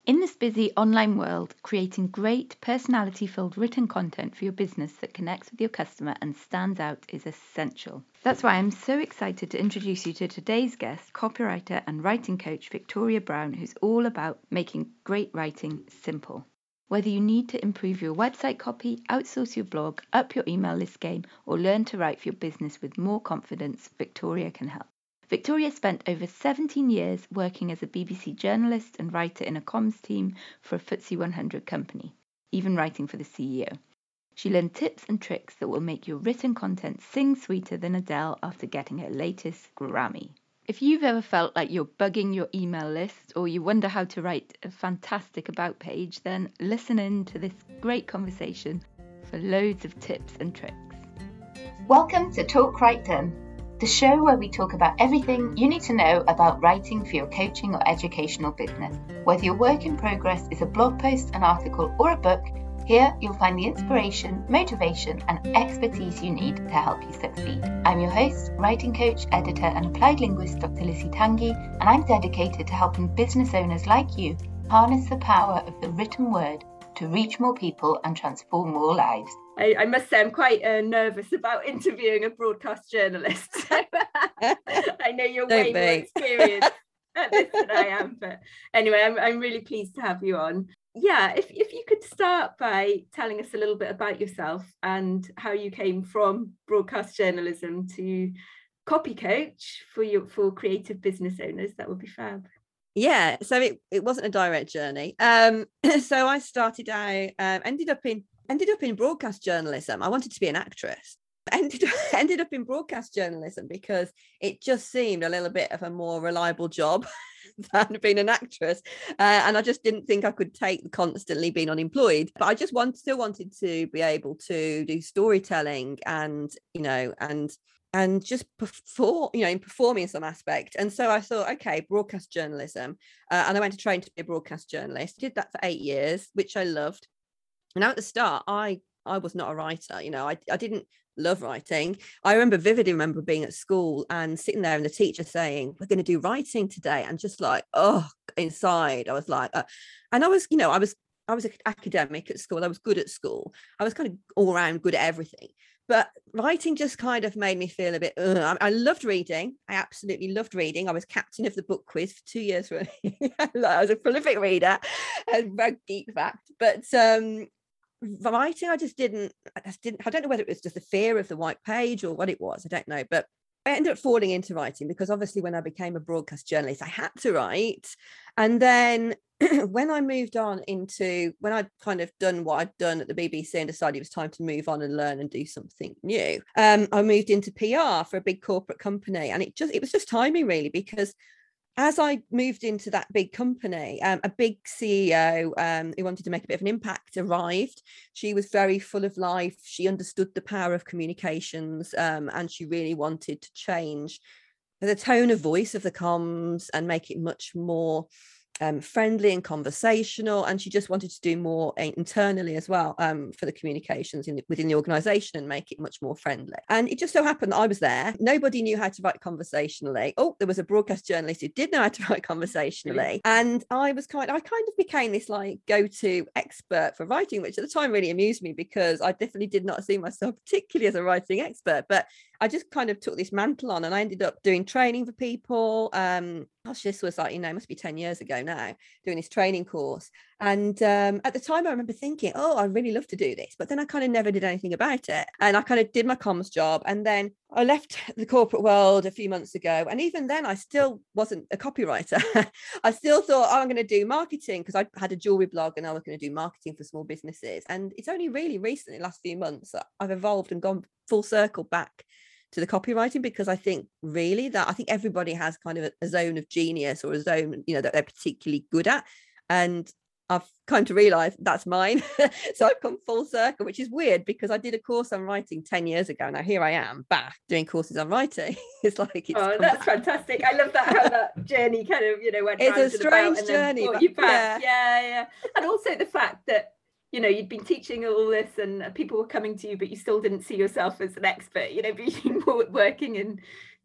In this busy online world, creating great personality-filled written content for your business that connects with your customer and stands out is essential. That's why I'm so excited to introduce you to today's guest, copywriter and writing coach Victoria Brown, who's all about making great writing simple. Whether you need to improve your website copy, outsource your blog, up your email list game, or learn to write for your business with more confidence, Victoria can help. Victoria spent over 17 years working as a BBC journalist and writer in a comms team for a FTSE 100 company, even writing for the CEO. She learned tips and tricks that will make your written content sing sweeter than Adele after getting her latest Grammy. If you've ever felt like you're bugging your email list or you wonder how to write a fantastic about page, then listen in to this great conversation for loads of tips and tricks. Welcome to Talk Write Done, the show where we talk about everything you need to know about writing for your coaching or educational business. Whether your work in progress is a blog post, an article, or a book, here you'll find the inspiration, motivation, and expertise you need to help you succeed. I'm your host, writing coach, editor, and applied linguist Dr. Lissy Tanguy, and I'm dedicated to helping business owners like you harness the power of the written word to reach more people and transform more lives. I must say I'm quite nervous about interviewing a broadcast journalist. I know you're way more experienced at this than I am, but anyway, I'm really pleased to have you on. Yeah, if you could start by telling us a little bit about yourself and how you came from broadcast journalism to copy coach for creative business owners, that would be fab. Yeah, so it wasn't a direct journey. So I started out, ended up in broadcast journalism. I wanted to be an actress. Ended up in broadcast journalism because it just seemed a little bit of a more reliable job than being an actress, and I just didn't think I could take constantly being unemployed. But I just still wanted to be able to do storytelling and just perform, in performing in some aspect. And so I thought, okay, broadcast journalism, and I went to train to be a broadcast journalist. Did that for 8 years, which I loved. And now at the start, I was not a writer. I didn't love writing. I vividly remember being at school and sitting there and the teacher saying, we're going to do writing today. And just like, inside, I was like, and I was an academic at school. I was good at school. I was kind of all around good at everything. But writing just kind of made me feel a bit, I loved reading. I absolutely loved reading. I was captain of the book quiz for 2 years. I was a prolific reader, and very geek fact. But writing, I don't know whether it was just the fear of the white page or what it was. I don't know. But I ended up falling into writing because obviously when I became a broadcast journalist, I had to write. And then when I moved on when I'd kind of done what I'd done at the BBC and decided it was time to move on and learn and do something new, I moved into PR for a big corporate company. And it was just timing really, because as I moved into that big company, a big CEO who wanted to make a bit of an impact arrived. She was very full of life. She understood the power of communications, and she really wanted to change the tone of voice of the comms and make it much more friendly and conversational. And she just wanted to do more internally as well for the communications within the organisation and make it much more friendly. And it just so happened that I was there. Nobody knew how to write conversationally. There was a broadcast journalist who did know how to write conversationally. And I kind of became this like go-to expert for writing, which at the time really amused me because I definitely did not see myself particularly as a writing expert. But I just kind of took this mantle on and I ended up doing training for people. This was like, must be 10 years ago now, doing this training course. And at the time I remember thinking, I really love to do this. But then I kind of never did anything about it. And I kind of did my comms job. And then I left the corporate world a few months ago. And even then I still wasn't a copywriter. I still thought, I'm going to do marketing because I had a jewelry blog and I was going to do marketing for small businesses. And it's only really recently, last few months, that I've evolved and gone full circle back to the copywriting, because I think everybody has kind of a zone of genius or a zone, that they're particularly good at. And I've come to realize that's mine. So I've come full circle, which is weird because I did a course on writing 10 years ago. Now here I am back doing courses on writing. That's fantastic. I love that, how that journey kind of, went it's a strange journey, but you back. Yeah. And also the fact that, you'd been teaching all this and people were coming to you, but you still didn't see yourself as an expert, being working in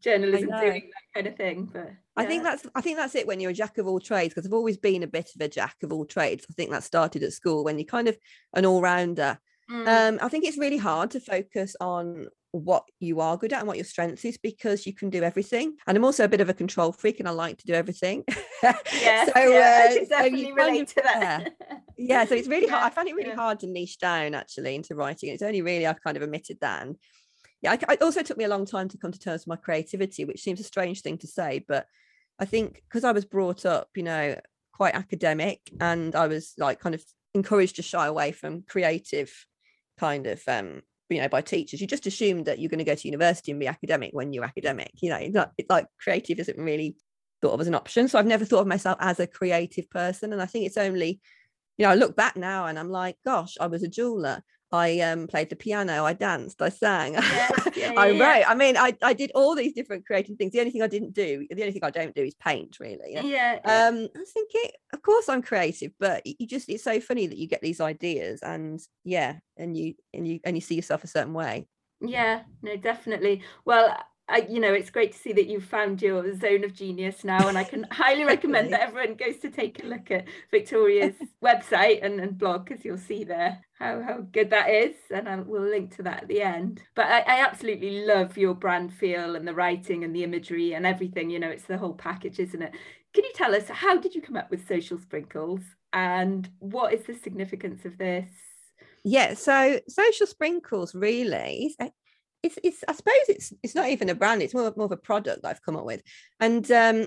journalism doing that kind of thing. But I think that's it when you're a jack of all trades, because I've always been a bit of a jack of all trades. I think that started at school when you're kind of an all-rounder. I think it's really hard to focus on what you are good at and what your strengths is, because you can do everything. And I'm also a bit of a control freak and I like to do everything. Yes, I can definitely relate to that. Yeah, so it's really hard. I find it really hard to niche down actually into writing. It's only really I've kind of admitted that. And yeah, it also took me a long time to come to terms with my creativity, which seems a strange thing to say, but I think because I was brought up, quite academic, and I was like kind of encouraged to shy away from creative kind of by teachers. You just assumed that you're going to go to university and be academic when you're academic. It's like creative isn't really thought of as an option. So I've never thought of myself as a creative person. And I think it's only, I look back now and I'm like, gosh, I was a jeweler. I played the piano, I danced, I sang, I wrote. I mean, I did all these different creative things. The only thing I don't do is paint, really. I was thinking, of course I'm creative, but it's so funny that you get these ideas and you see yourself a certain way. Yeah, no, definitely. Well, it's great to see that you've found your zone of genius now, and I can highly recommend that everyone goes to take a look at Victoria's website and blog, because you'll see there how good that is, and we'll link to that at the end. But I absolutely love your brand feel and the writing and the imagery and everything. It's the whole package, isn't it? Can you tell us, how did you come up with Social Sprinkles, and what is the significance of this? Yeah, so Social Sprinkles really, it's I suppose it's not even a brand, it's more of a product that I've come up with. And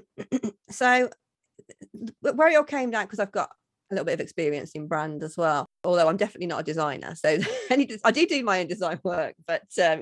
so where it all came down, because I've got a little bit of experience in brand as well, although I'm definitely not a designer, so I do my own design work, but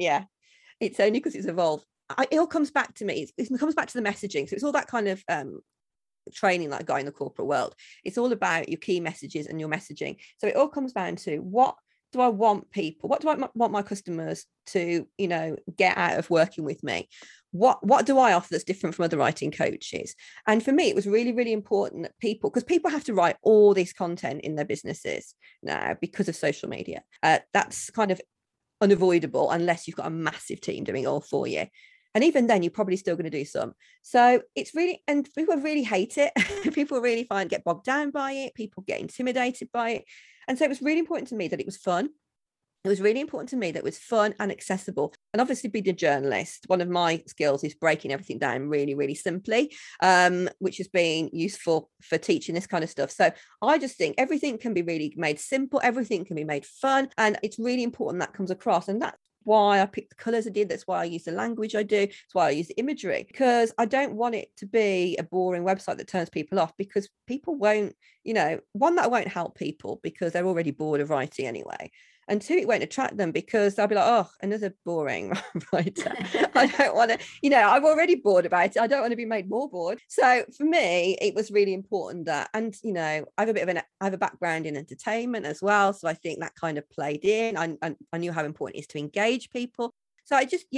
it's only because it's evolved. It all comes back to me, it comes back to the messaging. So it's all that kind of training that I got in the corporate world. It's all about your key messages and your messaging. So it all comes down to, what do I want want my customers to get out of working with me? What do I offer that's different from other writing coaches? And for me, it was really, really important that because people have to write all this content in their businesses now because of social media. That's kind of unavoidable unless you've got a massive team doing it all for you. And even then, you're probably still going to do some. So it's really, and people really hate it. People really get bogged down by it. People get intimidated by it. And so it was really important to me that it was fun. It was really important to me that it was fun and accessible. And obviously, being a journalist, one of my skills is breaking everything down really, really simply, which has been useful for teaching this kind of stuff. So I just think everything can be really made simple. Everything can be made fun. And it's really important that comes across. And that's why I picked the colours I did. That's why I use the language I do. That's why I use the imagery, because I don't want it to be a boring website that turns people off, because people won't, one, that won't help people because they're already bored of writing anyway. And two, it won't attract them because they'll be like, oh, another boring writer. I don't want to, I'm already bored about it. I don't want to be made more bored. So for me, it was really important that, and, I have a background in entertainment as well. So I think that kind of played in. I knew how important it is to engage people. So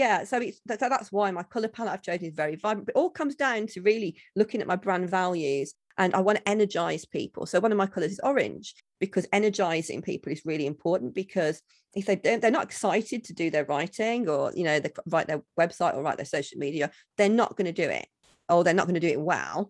that's why my colour palette I've chosen is very vibrant. But it all comes down to really looking at my brand values, and I want to energize people. So one of my colours is orange, because energizing people is really important, because if they're not excited to do their writing, or they write their website or write their social media, they're not going to do it, or they're not going to do it well.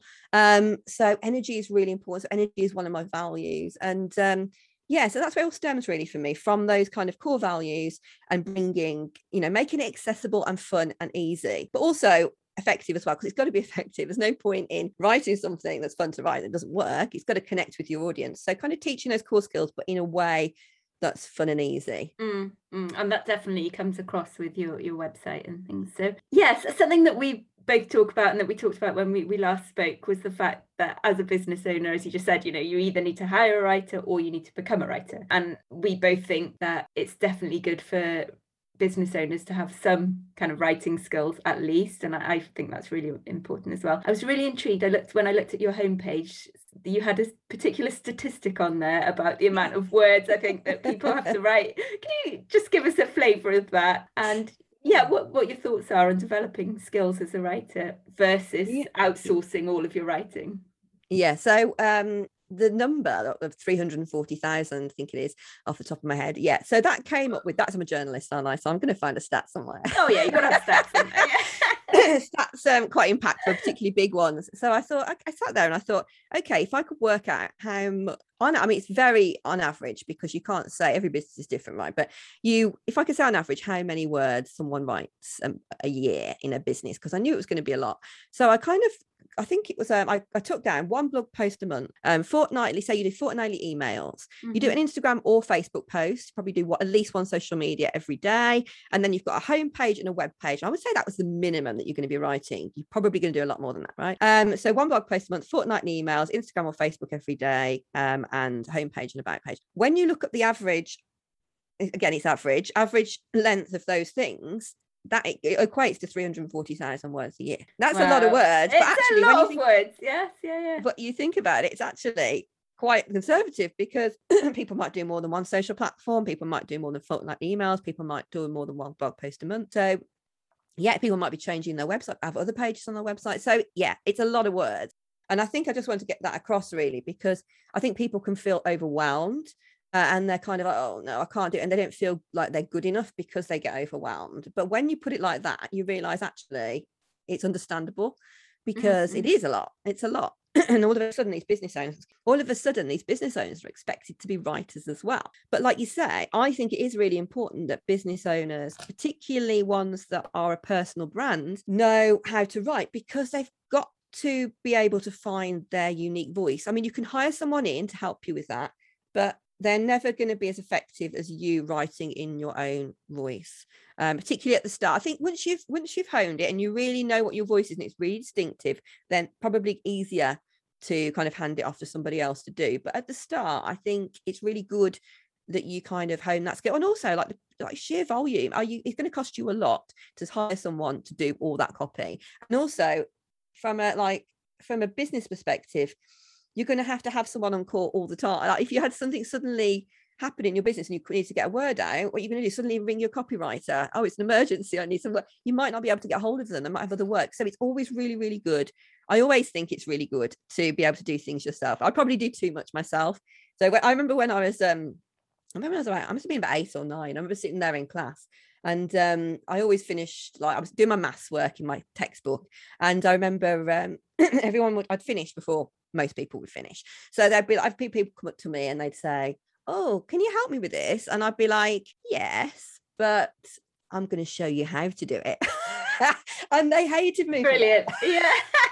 So energy is really important. So energy is one of my values. And so that's where it all stems really for me, from those kind of core values, and bringing, making it accessible and fun and easy, but also effective as well, because it's got to be effective. There's no point in writing something that's fun to write that doesn't work. It's got to connect with your audience. So kind of teaching those core skills, but in a way that's fun and easy. And that definitely comes across with your website and things. So yes, something that we both talk about, and that we talked about when we last spoke, was the fact that as a business owner, as you just said, you either need to hire a writer or you need to become a writer. And we both think that it's definitely good for business owners to have some kind of writing skills at least, and I think that's really important as well. I was really intrigued. When I looked at your homepage, you had a particular statistic on there about the amount of words I think that people have to write. Can you just give us a flavour of that, and what your thoughts are on developing skills as a writer versus outsourcing all of your writing? So the number of 340,000, I think it is, off the top of my head. So that came up with, I'm a journalist, aren't I? So I'm going to find a stat somewhere. Oh yeah, you've got to have stats somewhere. That's quite impactful, particularly big ones. So I thought, I sat there and I thought, okay, if I could work out how much, I mean, it's very on average, because you can't say, every business is different, right? But if I could say on average how many words someone writes a year in a business, because I knew it was going to be a lot. So I think it was, I took down one blog post a month, fortnightly. Say you do fortnightly emails, you do an Instagram or Facebook post, probably do at least one social media every day. And then you've got a homepage and a web page. I would say that was the minimum that you're going to be writing. You're probably going to do a lot more than that, right? So one blog post a month, fortnightly emails, Instagram or Facebook every day, and homepage and about page. When you look at the average, again, it's average length of those things, that it equates to 340,000 words a year. That's a lot of words. It's but actually, a lot of words. Yes, yeah. But you think about it, it's actually quite conservative, because people might do more than one social platform. People might do more than fortnightly emails. People might do more than one blog post a month. So yeah, people might be changing their website, have other pages on their website. So yeah, it's a lot of words. And I think I just want to get that across, really, because I think people can feel overwhelmed. And they're kind of like, oh no, I can't do it. And they don't feel like they're good enough because they get overwhelmed. But when you put it like that, you realize actually it's understandable, because it is a lot. It's a lot. And all of a sudden these business owners are expected to be writers as well. But like you say, I think it is really important that business owners, particularly ones that are a personal brand, know how to write, because they've got to be able to find their unique voice. I mean, you can hire someone in to help you with that, but they're never going to be as effective as you writing in your own voice, particularly at the start. I think once you've honed it and you really know what your voice is and it's really distinctive, then probably easier to kind of hand it off to somebody else to do. But at the start, I think it's really good that you kind of hone that skill. And also like sheer volume, it's going to cost you a lot to hire someone to do all that copy. And also from a business perspective, you're going to have someone on call all the time. Like if you had something suddenly happen in your business and you need to get a word out, what you're going to do is suddenly ring your copywriter. Oh, it's an emergency, I need some work. You might not be able to get hold of them. They might have other work. So it's always really, really good. I always think it's really good to be able to do things yourself. I probably do too much myself. So I remember when I was, I must have been about 8 or 9. I remember sitting there in class. And I always finished, like I was doing my maths work in my textbook. And I remember I'd finish before most people would finish. So there'd be like people come up to me and they'd say, oh, can you help me with this? And I'd be like, yes, but I'm going to show you how to do it. And they hated me. Brilliant. Yeah.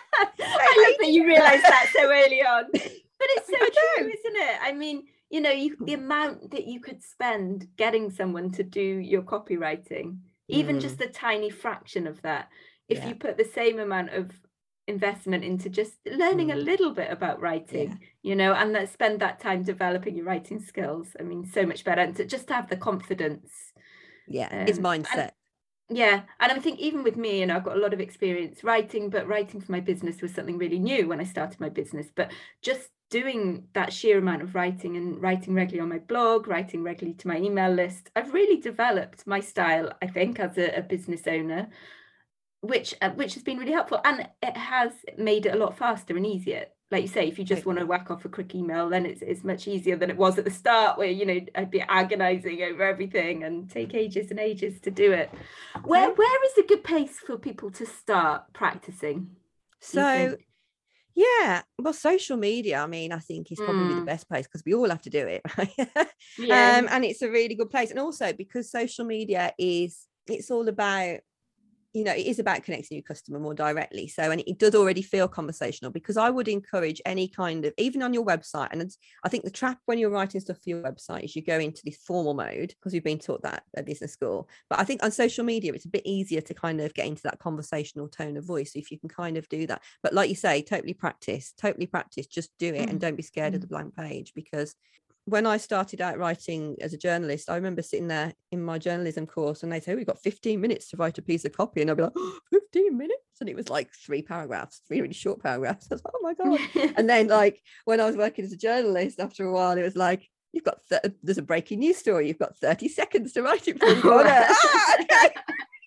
I love that you realised that so early on. But it's so true, isn't it? I mean, you know, the amount that you could spend getting someone to do your copywriting, even just a tiny fraction of that, if you put the same amount of investment into just learning a little bit about writing, you know, and spend that time developing your writing skills. I mean, so much better. And to just have the confidence. It's mindset. And I think even with me, you know, I've got a lot of experience writing, but writing for my business was something really new when I started my business. But just doing that sheer amount of writing and writing regularly on my blog, writing regularly to my email list, I've really developed my style, I think, as a business owner, which has been really helpful. And it has made it a lot faster and easier. Like you say, if you just want to whack off a quick email, then it's much easier than it was at the start, where, you know, I'd be agonizing over everything and take ages and ages to do it. Where is a good place for people to start practicing? So social media, I mean, I think is probably the best place, because we all have to do it, right? And it's a really good place. And also because social media it's all about, you know, it is about connecting your customer more directly. So, and it does already feel conversational, because I would encourage any kind of, even on your website, and I think the trap when you're writing stuff for your website is you go into this formal mode, because we've been taught that at business school. But I think on social media, it's a bit easier to kind of get into that conversational tone of voice, if you can kind of do that. But like you say, totally practice, just do it, and don't be scared of the blank page. Because when I started out writing as a journalist, I remember sitting there in my journalism course and they'd say, we've got 15 minutes to write a piece of copy. And I'd be like, 15 minutes? And it was like 3 paragraphs, 3 really short paragraphs. I was like, oh my God. And then like when I was working as a journalist, after a while, it was like, you've got, there's a breaking news story. You've got 30 seconds to write it before you go on it.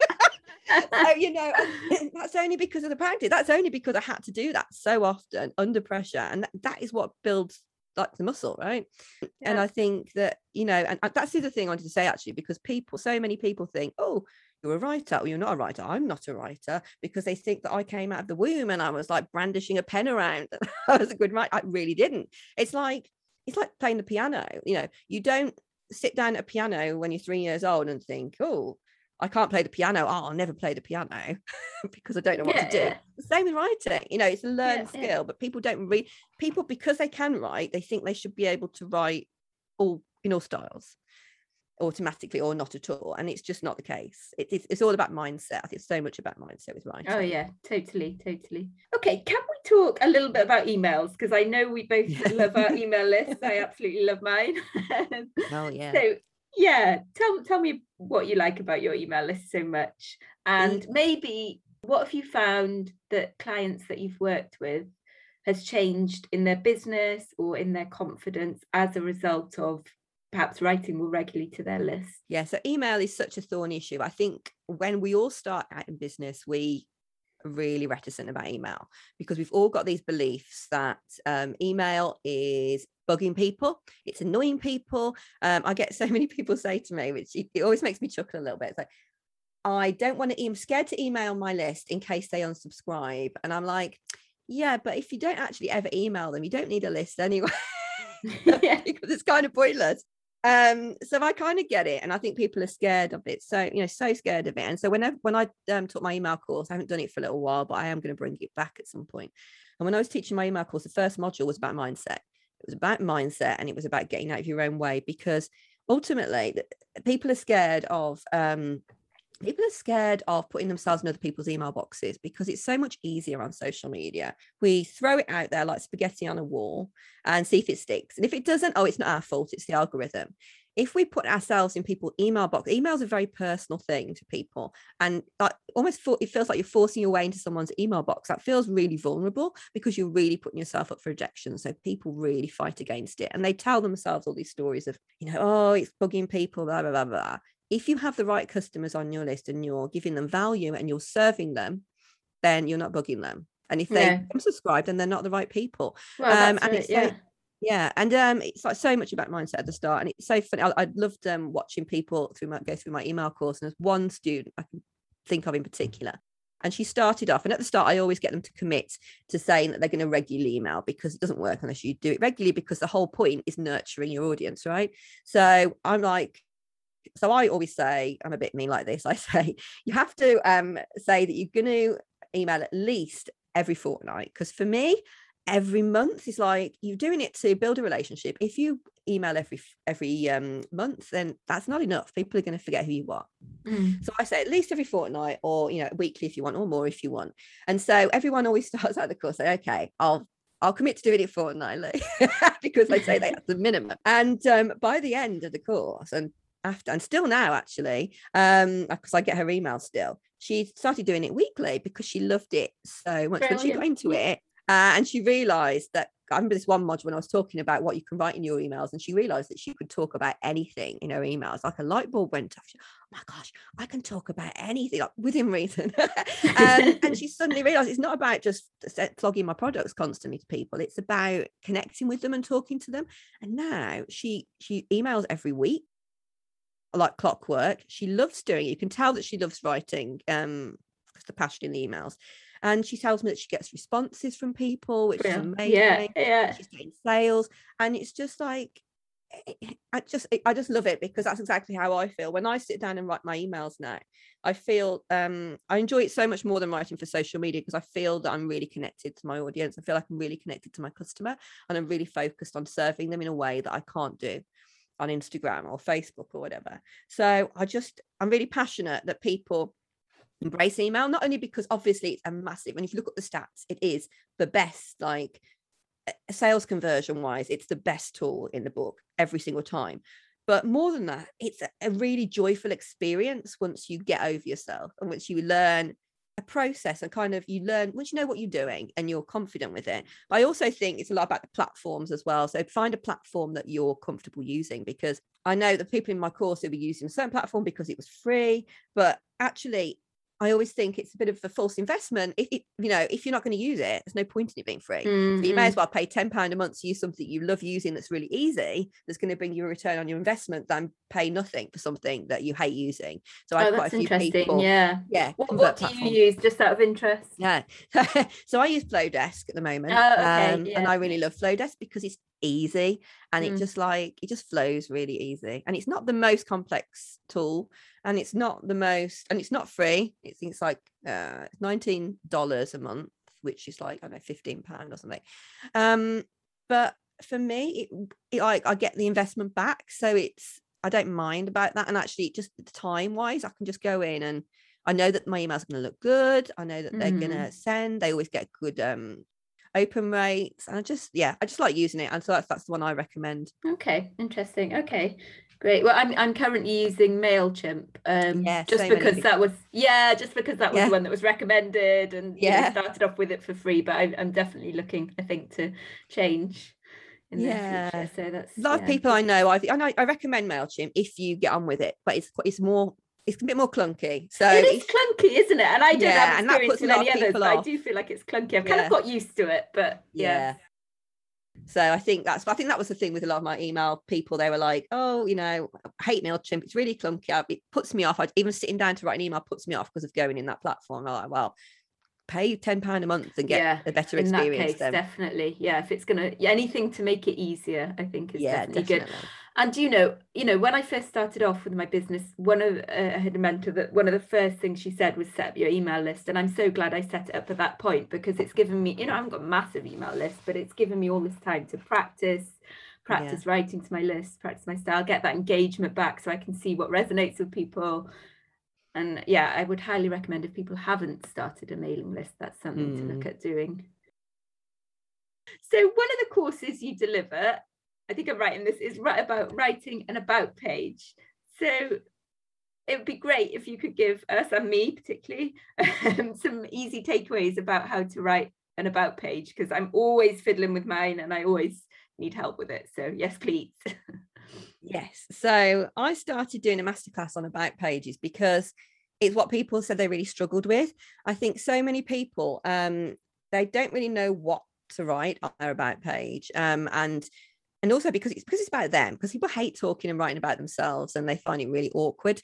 So, you know, that's only because of the practice. That's only because I had to do that so often under pressure. And that is what builds like the muscle, right? And I think that, you know, and that's the other thing I wanted to say, actually, because so many people think, oh, you're a writer. Well, you're not a writer. I'm not a writer, because they think that I came out of the womb and I was like brandishing a pen around. I was a good writer. I really didn't. It's like playing the piano. You don't sit down at a piano when you're 3 years old and think, oh, I can't play the piano. Oh, I'll never play the piano because I don't know what to do. The same with writing. It's a learned skill, but people don't read. People, because they can write, they think they should be able to write all in all styles automatically or not at all, and it's just not the case. It's all about mindset. I think it's so much about mindset with writing. Oh yeah, totally. Okay, can we talk a little bit about emails, because I know we both love our email lists. I absolutely love mine. Oh yeah. So yeah, tell me what you like about your email list so much, and maybe what have you found that clients that you've worked with has changed in their business or in their confidence as a result of perhaps writing more regularly to their list? Yeah, so email is such a thorny issue. I think when we all start out in business, we are really reticent about email, because we've all got these beliefs that email is bugging people, it's annoying people. I get so many people say to me, which it always makes me chuckle a little bit. It's like, I don't want to, I'm scared to email my list in case they unsubscribe. And I'm like, yeah, but if you don't actually ever email them, you don't need a list anyway. Because it's kind of pointless. So I kind of get it, and I think people are scared of it. So so scared of it. And so when I taught my email course, I haven't done it for a little while, but I am going to bring it back at some point. And when I was teaching my email course, the first module was about mindset. It was about mindset, and it was about getting out of your own way, because ultimately people are scared of putting themselves in other people's email boxes, because it's so much easier on social media. We throw it out there like spaghetti on a wall and see if it sticks. And if it doesn't, oh, it's not our fault, it's the algorithm. If we put ourselves in people's email box, email is a very personal thing to people, and it feels like you're forcing your way into someone's email box. That feels really vulnerable, because you're really putting yourself up for rejection. So people really fight against it, and they tell themselves all these stories of, oh, it's bugging people, blah, blah, blah, blah. If you have the right customers on your list and you're giving them value and you're serving them, then you're not bugging them. And if they unsubscribe, then they're not the right people. Well, that's and right, it's like, and it's like so much about mindset at the start, and it's so funny. I loved watching people go through my email course, and there's one student I can think of in particular, and she started off, and at the start I always get them to commit to saying that they're going to regularly email, because it doesn't work unless you do it regularly, because the whole point is nurturing your audience, right? So I always say, I'm a bit mean like this, I say you have to say that you're going to email at least every fortnight, because for me, every month is like you're doing it to build a relationship. If you email every month, then that's not enough. People are going to forget who you are. So I say at least every fortnight, or weekly if you want, or more if you want. And so everyone always starts out the course say, okay, I'll commit to doing it fortnightly, because they say that's the minimum. And by the end of the course, and still now actually, because I get her email still, she started doing it weekly because she loved it so much. When she got into it, and she realized that, I remember this one module when I was talking about what you can write in your emails, and she realized that she could talk about anything in her emails. Like a light bulb went off. She, oh my gosh, I can talk about anything, like within reason. And she suddenly realized it's not about just flogging my products constantly to people. It's about connecting with them and talking to them. And now she emails every week like clockwork. She loves doing it. You can tell that she loves writing, because the passion in the emails. And she tells me that she gets responses from people, which is amazing. She's getting sales, and it's just like, I just love it, because that's exactly how I feel when I sit down and write my emails now. I feel I enjoy it so much more than writing for social media, because I feel that I'm really connected to my audience. I feel like I'm really connected to my customer, and I'm really focused on serving them in a way that I can't do on Instagram or Facebook or whatever. So I'm really passionate that people embrace email, not only because obviously it's a massive, and if you look at the stats, it is the best, like sales conversion wise, it's the best tool in the book every single time. But more than that, it's a really joyful experience once you get over yourself, and once you learn a process, and kind of you learn, once you know what you're doing and you're confident with it. But I also think it's a lot about the platforms as well. So find a platform that you're comfortable using, because I know that people in my course will be using a certain platform because it was free, but actually I always think it's a bit of a false investment. If you're not going to use it, there's no point in it being free. So you may as well pay £10 a month to use something you love using that's really easy, that's going to bring you a return on your investment, than pay nothing for something that you hate using. So I have quite a few people. Yeah. What do you use, just out of interest? Yeah. So I use Flowdesk at the moment. And I really love Flowdesk because it's easy, and it just flows really easy, and it's not the most complex tool, and it's not free. It's like $19 a month, which is like, I don't know, £15 or something. But for me, I get the investment back, so I don't mind about that. And actually, just time wise, I can just go in and I know that my emails are going to look good. I know that they're going to send. They always get good open rates, and I just like using it, and so that's the one I recommend. Okay, interesting. Okay, great. Well, I'm currently using MailChimp, just because that was the one that was recommended, and started off with it for free, but I'm definitely looking, I think, to change in the future. So that's a lot of people I know. I recommend MailChimp if you get on with it, but it's a bit more clunky. So it is clunky, isn't it? And I don't have experience with any others, but I do feel like it's clunky. I've kind of got used to it, but yeah. So I think that was the thing with a lot of my email people. They were like, oh, I hate MailChimp. It's really clunky. It puts me off. Even sitting down to write an email puts me off because of going in that platform. I'm like, well, pay £10 a month and get a better experience. In that case, definitely. Yeah, if it's anything to make it easier, I think is definitely good. And when I first started off with my business, I had a mentor that one of the first things she said was set up your email list. And I'm so glad I set it up at that point, because it's given me, I haven't got a massive email list, but it's given me all this time to practice writing to my list, practice my style, get that engagement back so I can see what resonates with people. And I would highly recommend, if people haven't started a mailing list, that's something to look at doing. So one of the courses you deliver, I think I'm right in this, is about writing an about page. So it would be great if you could give us, and me particularly, some easy takeaways about how to write an about page, because I'm always fiddling with mine and I always need help with it. So yes, please. Yes. So I started doing a masterclass on about pages because it's what people said they really struggled with. I think so many people, they don't really know what to write on their about page. And also because it's about them, because people hate talking and writing about themselves and they find it really awkward.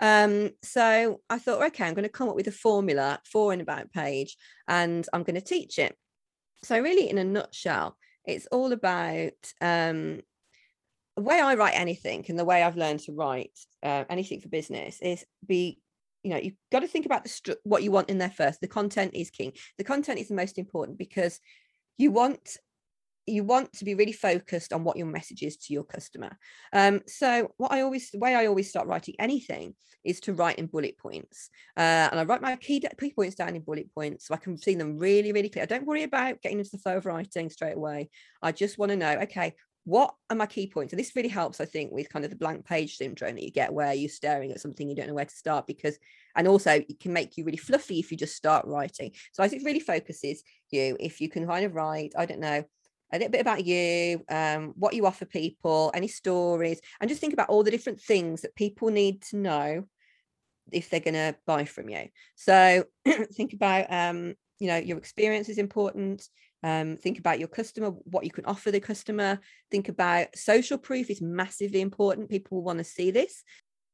So I thought, okay, I'm going to come up with a formula for an about page and I'm going to teach it. So really, in a nutshell, it's all about the way I write anything, and the way I've learned to write anything for business is you've got to think about what you want in there first. The content is king. The content is the most important, because you want to be really focused on what your message is to your customer. So the way I always start writing anything is to write in bullet points. And I write my key points down in bullet points so I can see them really, really clear. I don't worry about getting into the flow of writing straight away. I just want to know, okay, what are my key points? And this really helps, I think, with kind of the blank page syndrome that you get, where you're staring at something, you don't know where to start, and also it can make you really fluffy if you just start writing. So I think it really focuses you if you can kind of write, I don't know, a little bit about you, what you offer people, any stories, and just think about all the different things that people need to know if they're going to buy from you. So think about, your experience is important. Think about your customer, what you can offer the customer. Think about social proof is massively important. People will want to see this.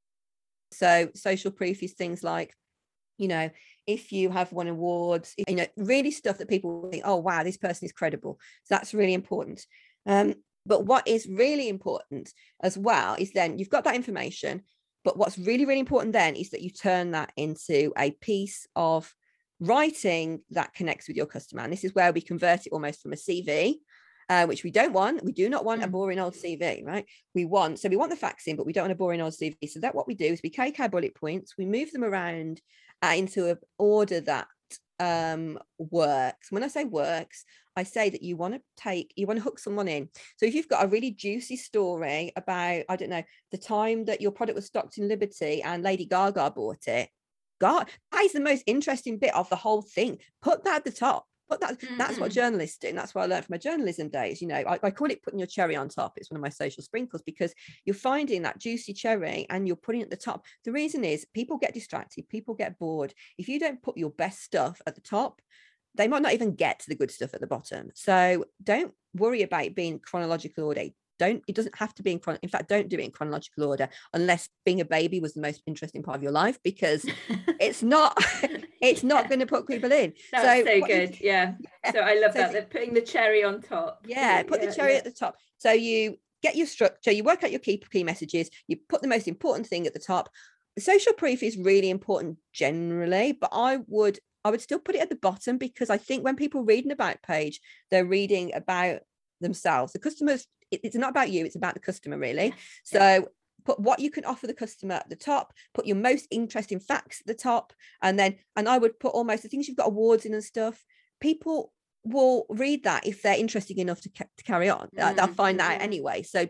So social proof is things like, if you have won awards, really stuff that people think, oh, wow, this person is credible. So that's really important. But what is really important as well is then you've got that information. But what's really, really important then is that you turn that into a piece of writing that connects with your customer. And this is where we convert it almost from a CV, which we don't want. We do not want a boring old CV, right? We want the facts in, but we don't want a boring old CV. So that what we do is we take our bullet points, we move them around into an order that works. When I say works, I say that you want to hook someone in. So if you've got a really juicy story about, I don't know, the time that your product was stocked in Liberty and Lady Gaga bought it, God, that is the most interesting bit of the whole thing. Put that at the top. But that's what journalists do. And that's what I learned from my journalism days. I call it putting your cherry on top. It's one of my social sprinkles, because you're finding that juicy cherry and you're putting it at the top. The reason is people get distracted, people get bored. If you don't put your best stuff at the top, they might not even get to the good stuff at the bottom. So don't worry about being chronological order. It doesn't have to be in fact, don't do it in chronological order unless being a baby was the most interesting part of your life, because it's not going to put people in. That's so good. So I love that. They're putting the cherry on top. Put the cherry at the top. So you get your structure, you work out your key messages, you put the most important thing at the top. The social proof is really important generally, but I would still put it at the bottom, because I think when people read an about page, they're reading about themselves. The customers, it's not about you, it's about the customer, really. So put what you can offer the customer at the top, put your most interesting facts at the top, and I would put almost the things you've got awards in and stuff. People will read that if they're interested enough to carry on. They'll find that out anyway. So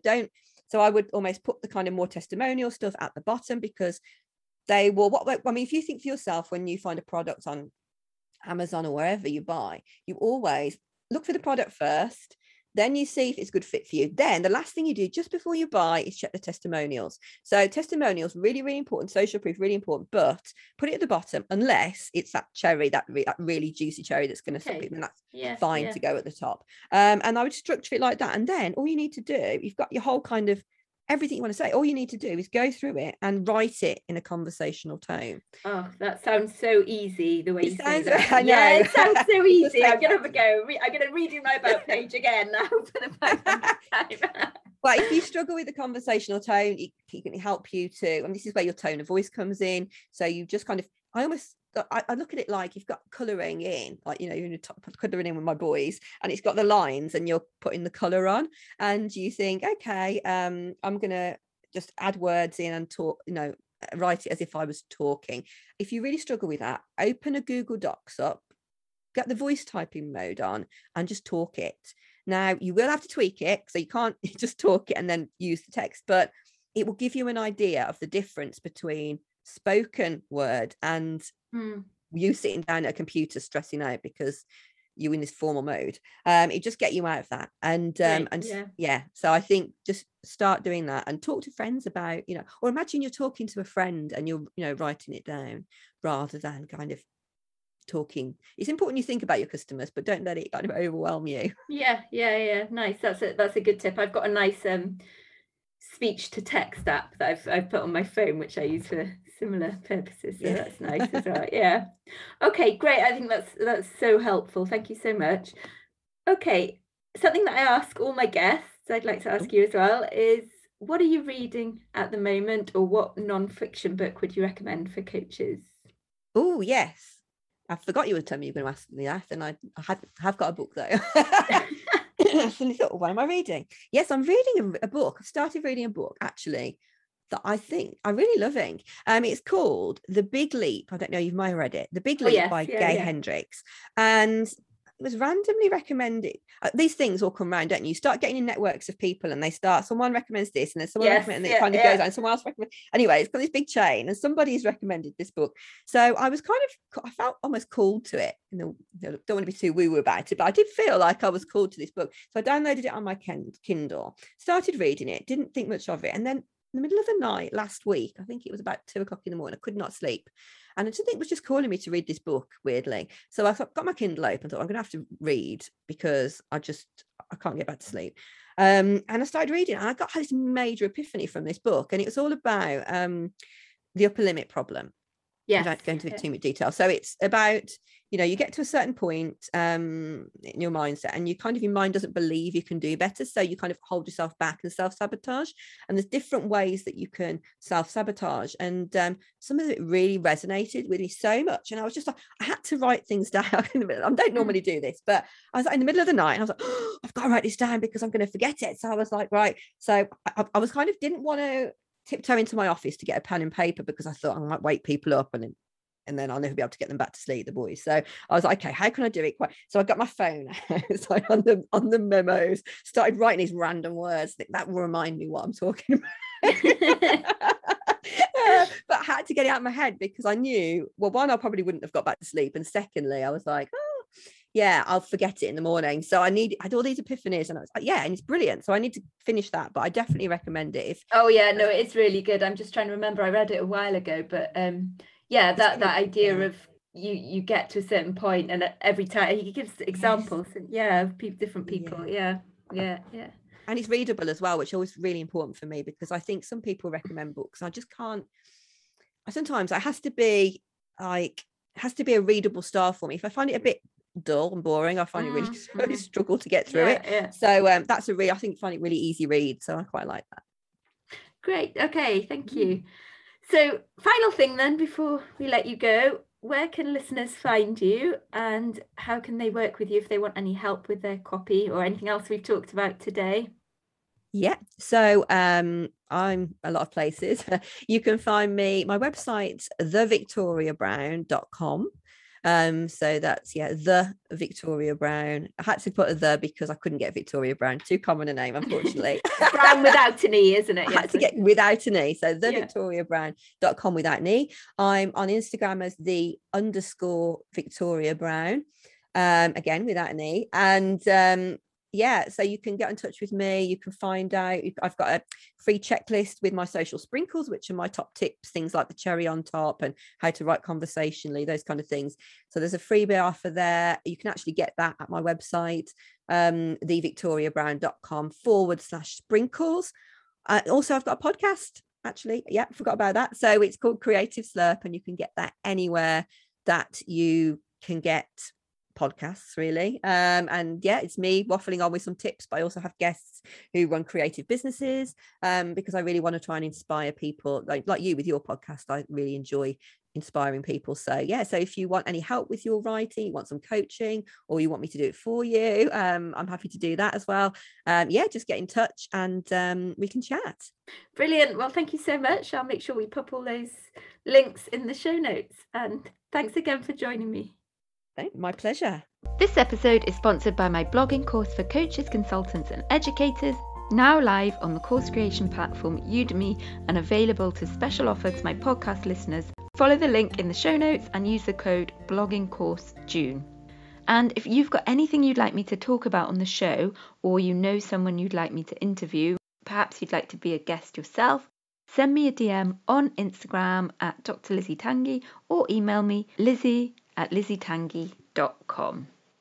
I would almost put the kind of more testimonial stuff at the bottom, because they will, if you think for yourself, when you find a product on Amazon or wherever you buy, you always look for the product first, then you see if it's a good fit for you. Then the last thing you do just before you buy is check the testimonials. So testimonials, really, really important. Social proof, really important, but put it at the bottom unless it's that cherry, that really juicy cherry that's going to stop it, and that's fine to go at the top. And I would structure it like that. And then all you need to do, you've got your whole kind of everything you want to say, all you need to do is go through it and write it in a conversational tone. Oh, that sounds so easy, the way you say that. I know. Yeah, it sounds so easy. I'm going to have a go. I'm going to redo my about page again now for the 500th time. But if you struggle with the conversational tone, it can help you to, and this is where your tone of voice comes in. So you just kind of, I look at it like you've got colouring in, like, you're colouring in with my boys, and it's got the lines and you're putting the colour on, and you think, okay, I'm going to just add words in and talk, write it as if I was talking. If you really struggle with that, open a Google Docs up, get the voice typing mode on, and just talk it. Now, you will have to tweak it, so you can't just talk it and then use the text, but it will give you an idea of the difference between spoken word and you sitting down at a computer stressing out because you're in this formal mode. It just get you out of that. So I think just start doing that and talk to friends about, or imagine you're talking to a friend and you're writing it down rather than kind of talking. It's important you think about your customers, but don't let it kind of overwhelm you. Nice. That's a good tip. I've got a nice speech to text app that I've put on my phone, which I use for similar purposes, so that's nice as well. Okay, great. I think that's so helpful. Thank you so much. Okay, something that I ask all my guests, I'd like to ask you as well, is what are you reading at the moment, or what non-fiction book would you recommend for coaches? Oh yes, I forgot you were telling me you were going to ask me that, and I have got a book though. I suddenly thought, what am I reading? Yes, I'm reading a book. I've started reading a book actually that I think I'm really loving. It's called The Big Leap. I don't know, you might have read it. The Big Leap by Gay Hendricks. And it was randomly recommended. These things all come around, don't you? You start getting in networks of people, and someone recommends this, and then someone recommends, and it kind of goes on, and someone else recommends. Anyway, it's got this big chain, and somebody's recommended this book. So I felt almost called to it. Don't want to be too woo-woo about it, but I did feel like I was called to this book. So I downloaded it on my Kindle, started reading it, didn't think much of it, and then in the middle of the night last week, I think it was about 2 o'clock in the morning, I could not sleep. And I think it was just calling me to read this book, weirdly. So I got my Kindle open and thought, I'm going to have to read because I can't get back to sleep. And I started reading, and I got this major epiphany from this book. And it was all about the upper limit problem. I don't go into too much detail. So it's about, you get to a certain point in your mindset, and your mind doesn't believe you can do better. So you kind of hold yourself back and self-sabotage. And there's different ways that you can self-sabotage. And some of it really resonated with me so much. And I was just like, I had to write things down. I don't normally do this, but I was like in the middle of the night, and I was like, oh, I've got to write this down because I'm going to forget it. So I was like, right. So I was kind of didn't want to tiptoe into my office to get a pen and paper because I thought I might wake people up and then I'll never be able to get them back to sleep, the boys. So I was like, okay, how can I do it quite? So I got my phone so on the memos, started writing these random words that will remind me what I'm talking about. But I had to get it out of my head because I knew, well, one, I probably wouldn't have got back to sleep, and secondly, I was like, I'll forget it in the morning. So I had all these epiphanies, and I was like, and it's brilliant. So I need to finish that, but I definitely recommend it. It's really good. I'm just trying to remember. I read it a while ago, but that idea of you get to a certain point, and every time he gives examples, of different people. Yeah. And it's readable as well, which is always really important for me, because I think some people recommend books. I just can't. Sometimes it has to be a readable style for me. If I find it a bit dull and boring, I find it really struggle to get through it. So that's I find it really easy read. So I quite like that. Great. Okay, thank you. So final thing then, before we let you go, where can listeners find you, and how can they work with you if they want any help with their copy or anything else we've talked about today? So I'm a lot of places. You can find me, my website's thevictoriabrown.com. So that's the Victoria Brown. I had to put a the because I couldn't get Victoria Brown, too common a name, unfortunately. Brown without an E, isn't it? I had to get without an E. So thevictoriabrown.com without an E. I'm on Instagram as _Victoria Brown. Again without an E. And so you can get in touch with me. You can find out. I've got a free checklist with my social sprinkles, which are my top tips, things like the cherry on top and how to write conversationally, those kind of things. So there's a freebie offer there. You can actually get that at my website, thevictoriabrown.com/sprinkles. Also, I've got a podcast, actually. Forgot about that. So it's called Creative Slurp, and you can get that anywhere that you can get podcasts, really. It's me waffling on with some tips, but I also have guests who run creative businesses, because I really want to try and inspire people like you with your podcast. I really enjoy inspiring people. So if you want any help with your writing, you want some coaching, or you want me to do it for you, I'm happy to do that as well. Just get in touch and we can chat. Brilliant. Well, thank you so much. I'll make sure we pop all those links in the show notes, and thanks again for joining me. My pleasure. This episode is sponsored by my blogging course for coaches, consultants and educators, now live on the course creation platform Udemy and available to special offer to my podcast listeners. Follow the link in the show notes and use the code bloggingcoursejune. And if you've got anything you'd like me to talk about on the show, or you know someone you'd like me to interview, perhaps you'd like to be a guest yourself, send me a DM on Instagram at Dr. Lizzie Tanguy, or email me lizzie@lizzietanguy.com.